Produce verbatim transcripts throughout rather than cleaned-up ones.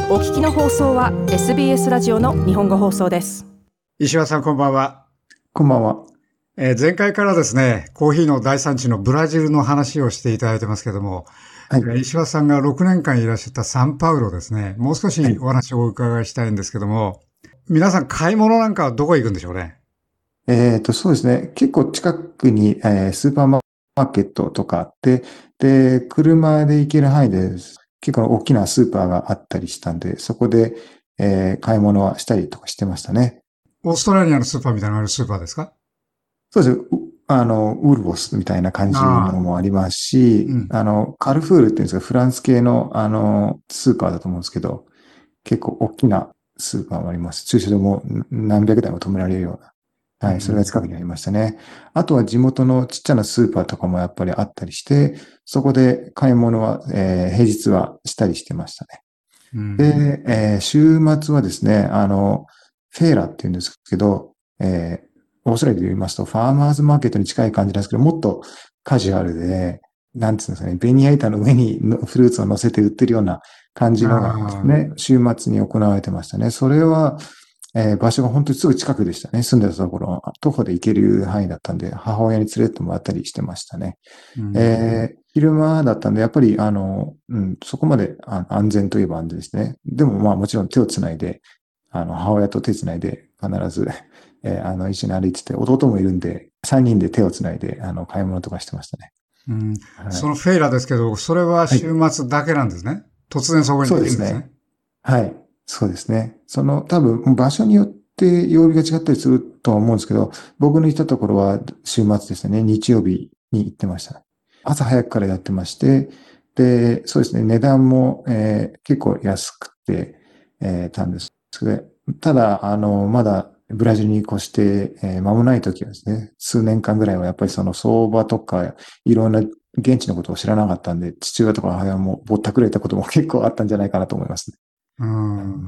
お聞きの放送は エスビーエス ラジオの日本語放送です。 石原さん、こんばんは。 こんばんは。 えー、前回からですね、コーヒーの大産地のブラジルの話をしていただいてますけども、はい、石原さんがろくねんかんいらっしゃったサンパウロですね、もう少しお話をお伺いしたいんですけども、はい、皆さん買い物なんかはどこへ行くんでしょうね。 えっと、そうですね。結構近くに、えー、スーパーマーケットとかあって、で、車で行ける範囲で結構大きなスーパーがあったりしたんで、そこで、えー、買い物はしたりとかしてましたね。 オーストラリアのスーパーみたいなのあるスーパーですか？ そうです。あの、ウルボスみたいな感じのもありますし、あ,、うん、あの、カルフールっていうんですか、フランス系の、あの、スーパーだと思うんですけど、結構大きなスーパーもあります。駐車場も何百台も止められるような。はい、それが近くにありましたね。あとは地元のちっちゃなスーパーとかもやっぱりあったりして、そこで買い物は、えー、平日はしたりしてましたね。うん、で、えー、週末はですね、あの、フェーラって言うんですけど、えー、オーストラリアで言いますと、ファーマーズマーケットに近い感じなんですけど、もっとカジュアルで、なんつうんですかね、ベニヤ板の上にフルーツを乗せて売ってるような感じのがですね、週末に行われてましたね。それは、えー、場所が本当にすぐ近くでしたね。住んでたところ、徒歩で行ける範囲だったんで、母親に連れてってもらったりしてましたね。うん、えー、昼間だったんで、やっぱり、あの、うん、そこまで安全といえば安全ですね。でも、まあもちろん手をつないで、あの、母親と手つないで必ず、えー、あの、一緒に歩いてて、弟もいるんで、三人で手をつないで、あの、買い物とかしてましたね。 うんはい、そのフェイラですけど、それは週末だけなんですね。はい、突然そこに行くんですね。そうですね。 はい。そうですね。その多分場所によって曜日が違ったりするとは思うんですけど、僕の行ったところは週末ですね。日曜日に行ってました。朝早くからやってまして、で、そうですね。値段も、えー、結構安くて、えー、たんですけど、ただ、あの、まだブラジルに越して、えー、間もない時はですね、数年間ぐらいはやっぱりその相場とか、いろんな現地のことを知らなかったんで、父親とか母親もぼったくれたことも結構あったんじゃないかなと思いますね。うん、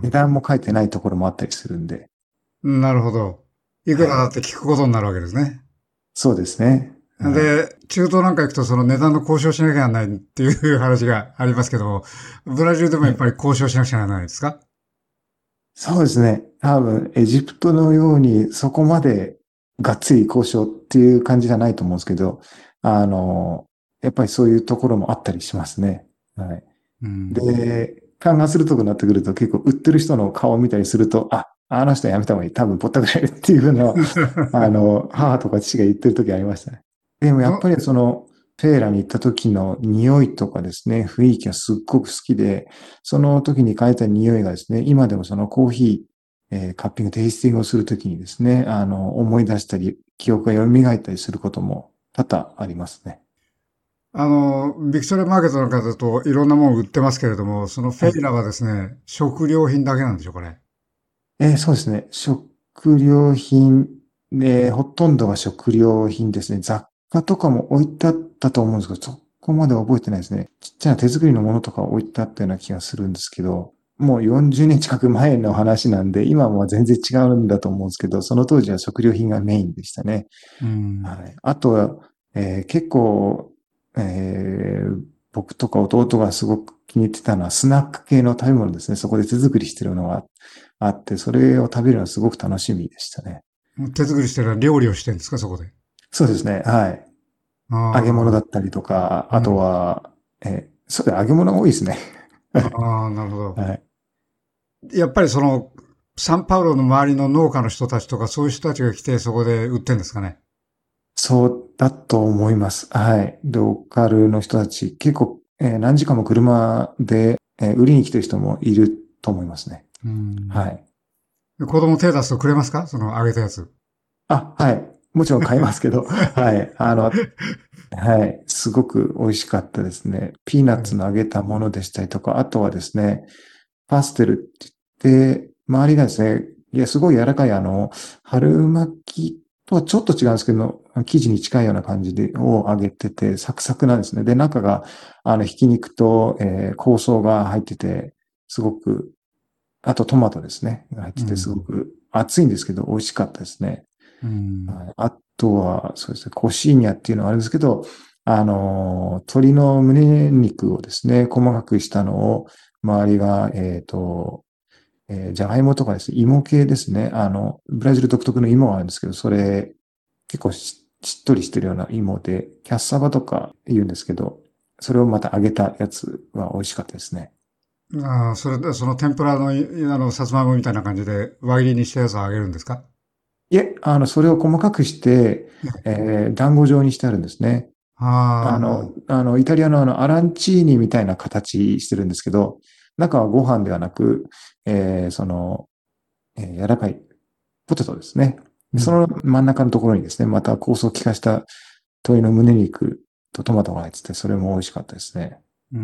値段も書いてないところもあったりするんで。 なるほど。いくらだって聞くことになるわけですね。はい、 そうですね。 で、中東なんか行くとその値段の交渉しなきゃならないっていう話がありますけど、ブラジルでもやっぱり交渉しなくちゃならないですか？ そうですね。多分、エジプトのようにそこまでがっつり交渉っていう感じじゃないと思うんですけど、あの、やっぱりそういうところもあったりしますね。はい。うん、で、勘が鋭くなってくると結構売ってる人の顔を見たりすると、あ、あの人やめた方がいい。多分ぼったくられるっていうのを、あの、母とか父が言ってる時ありましたね。でもやっぱりその、フェーラに行った時の匂いとかですね、雰囲気がすっごく好きで、その時に嗅いだ匂いがですね、今でもそのコーヒー、えー、カッピング、テイスティングをするときにですね、あの、思い出したり、記憶が蘇ったりすることも多々ありますね。 あの、ビクトリアマーケットなんかだといろんなもの売ってますけれども、そのフェイラはですね、はい、食料品だけなんでしょうかね。 えー、そうですね。食料品、えー、ほとんどが食料品ですね。雑貨とかも置いてあったと思うんですけど、そこまで覚えてないですね。ちっちゃな手作りのものとか置いてあったような気がするんですけど、もうよんじゅうねん近く前の話なんで、今は全然違うんだと思うんですけど、その当時は食料品がメインでしたね。うんはい、あとは、えー、結構、えー、僕とか弟がすごく気に入ってたのはスナック系の食べ物ですね。そこで手作りしてるのがあって、それを食べるのはすごく楽しみでしたね。 手作りしてる料理をしてるんですか、そこで。 そうですね。はい。揚げ物だったりとか、あとは、うん、えー、そうで揚げ物が多いですね。 ああ、なるほど。 はい。 やっぱりその、サンパウロの周りの農家の人たちとか、そういう人たちが来てそこで売ってるんですかね。 そうだと思います。はい。ローカルの人たち、結構、えー、何時間も車で、えー、売りに来てる人もいると思いますね。うんはい。 子供手出すとくれますか？その揚げたやつ。 あ、はい。もちろん買いますけど、はい。あの、はい。すごく美味しかったですね。ピーナッツの揚げたものでしたりとか、あとはですね、パステルって言って、周りがですね、いや、すごい柔らかいあの、春巻きとはちょっと違うんですけど、生地に近いような感じで、を揚げてて、サクサクなんですね。で、中が、あの、ひき肉と、えー、香草が入ってて、すごく、あとトマトですね。が入ってて、すごく熱いんですけど、美味しかったですね。うん、あとは、そうですね、コシーニャっていうのはあるんですけど、あの、鶏の胸肉をですね、細かくしたのを、 周りが、えっと、えー、じゃがいもとかですね、芋系ですね。あの、ブラジル独特の芋があるんですけど、それ、結構し、しっとりしてるような芋で、キャッサバとか言うんですけど、それをまた揚げたやつは美味しかったですね。 ああ、それで、その天ぷらの、いあの、さつまいもみたいな感じで輪切りにしたやつを揚げるんですか？ いえ、あの、それを細かくして、えー、団子状にしてあるんですね。 ああの、あの、イタリアのあの、アランチーニみたいな形してるんですけど、中はご飯ではなく、えー、その、えー柔らかいポテトですね。 あ、うん。 その真ん中のところにですね、また香草を効かした鶏の胸肉とトマトが入ってて、それも美味しかったですね。 うん。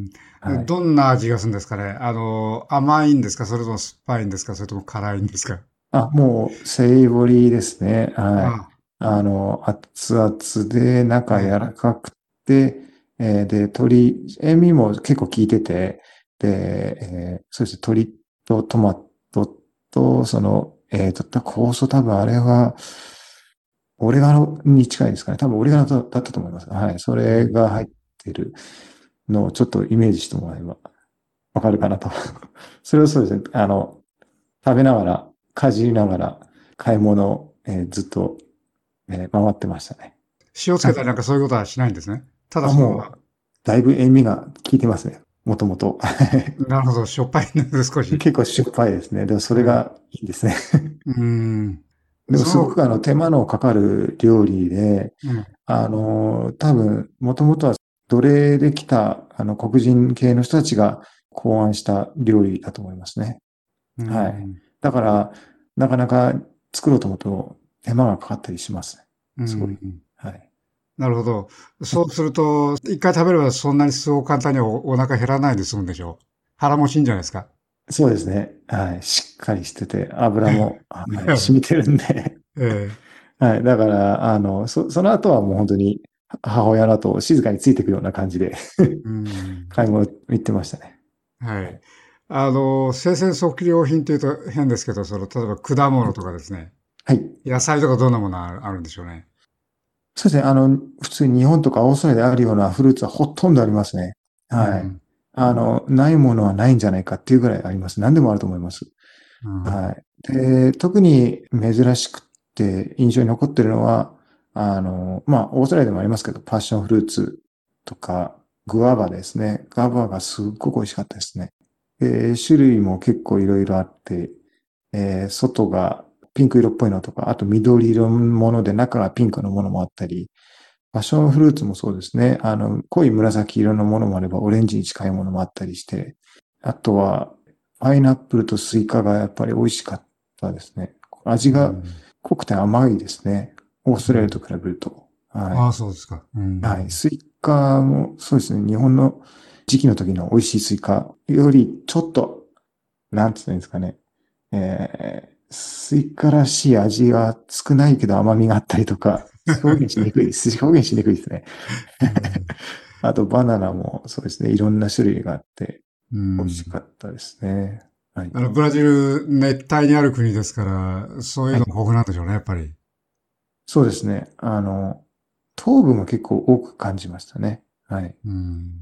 はい。 どんな味がするんですかね？あの、甘いんですか？それとも酸っぱいんですか？それとも辛いんですか？ あ、もう、セイボリーですね。はい。 ああの、熱々で、 あ、 中柔はい。 らかくて、えーで、鶏、塩味も結構効いてて、で、えーそうですね、鶏とトマトと、その、えっと、香草多分あれは、オレガノに近いですかね。多分オレガノだったと思います。はい。そうん。 れが入ってるのをちょっとイメージしてもらえばわかるかなと。それをそうですね、あの、食べながら、かじりながら、買い物を、えーずっと、えー回ってましたね。 塩つなんか、 けたりなんかそういうことはしないんですね。ただあ、 そのまま。 もう、だいぶ塩味が効いてますね。もともと。 なるほど。しょっぱいんです、少し。 結構しょっぱいですね。でもそれはい。 がいいですね。 うーん。 でもその、 すごくあの手間のかかる料理で、 うん。 あの、多分、もともとは奴隷で来たあの黒人系の人たちが考案した料理だと思いますね。 うはい。 ん。 だから、なかなか作ろうと思うと手間がかかったりしますね。 うすごい。 ん。 はい。 なるほど。そうすると、一回食べればそんなにそう簡単にお、お腹減らないで済むんでしょう。腹持ちいいんじゃないですか。 そうですね。はい。しっかりしてて、油も、はい、染みてるんで。 ええ。 はい。だから、あの、そ、その後はもう本当に母親の後を静かについていくような感じでうん。 買い物行ってましたね。 はい。 はい。 あの、生鮮食料品っていうと変ですけど、その、例えば果物とかですね。 はい。 野菜とかどんなものあるあるんでしょうね。 そうですね。あの、普通に日本とかオーストラリアであるようなフルーツはほとんどありますね。はい。 うん。 あの、ないものはないんじゃないかっていうぐらいあります。何でもあると思います。 うん。 はい。で、特に珍しくて印象に残ってるのは、あの、まあ、オーストラリアでもありますけど、パッションフルーツとか、グアバですね。グアバがすっごく美味しかったですね。で、種類も結構いろいろあって、えー外がピンク色っぽいのとか、あと緑色のもので中がピンクのものもあったり、パッションフルーツもそうですね。あの、濃い紫色のものもあれば、オレンジに近いものもあったりして、あとは、パイナップルとスイカがやっぱり美味しかったですね。味がうん。 濃くて甘いですね。オーストラリアとうん。 比べると。はい。 ああ、そうですか。うはい。 ん。 スイカもそうですね。日本の時期の時の美味しいスイカよりちょっと、なんつうんですかね。えー、スイカらしい味が少ないけど甘みがあったりとか、表現しにくいです。表現しにくいですね。 うん。 あとバナナもそうですね。いろんな種類があってう美味しん。 かったですね。はい。 あの、ブラジル、熱帯にある国ですから、そういうはい。 の豊富なんでしょうね、やっぱり。 そうですね。あの、糖分も結構多く感じましたね。はい。 うん。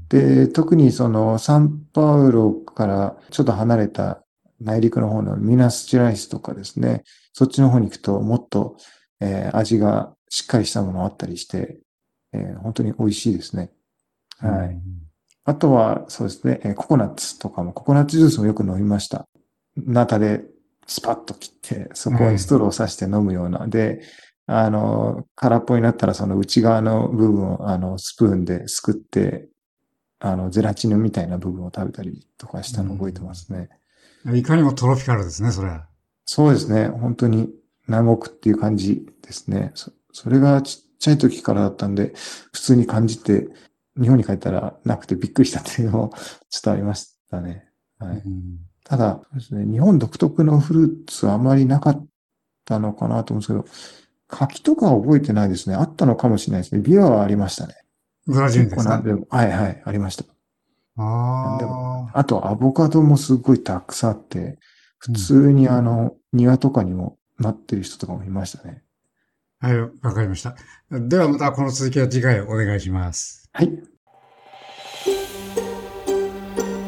で、特にそのサンパウロからちょっと離れた内陸の方のミナスジェライスとかですね。そっちの方に行くともっと、えー味がしっかりしたものあったりして、えー本当に美味しいですね。 うはい。 ん。 あとは、そうですね、えーココナッツとかも、ココナッツジュースもよく飲みました。ナタでスパッと切って、そこにスええ。 トローを刺して飲むような。で、あの、空っぽになったらその内側の部分を、あの、スプーンですくって、あの、ゼラチンみたいな部分を食べたりとかしうたのを覚えてますん。 ね。 いかにもトロピカルですね、それは。 そうですね。本当に南国っていう感じですね。そ、それがちっちゃい時からだったんで、普通に感じて、日本に帰ったらなくてびっくりしたっていうのもちょっとありましたね。はい。 うん。 ただ、そうですね、日本独特のフルーツはあまりなかったのかなと思うんですけど、柿とかは覚えてないですね。あったのかもしれないですね。ビワはありましたね。 ブラジル結にですか？ 構なんでも、はいはい、ありました。 あなんでも。 あ。 あと、アボカドもすごいたくさんあって、普うん。 通にあの、庭とかにもなってる人とかもいましたね。 はい、わかりました。ではまたこの続きは次回お願いします。 はい。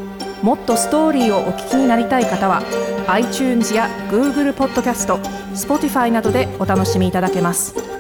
もっとストーリーをお聞きになりたい方は iTunes や Google ポッドキャスト、Spotify などでお楽しみいただけます。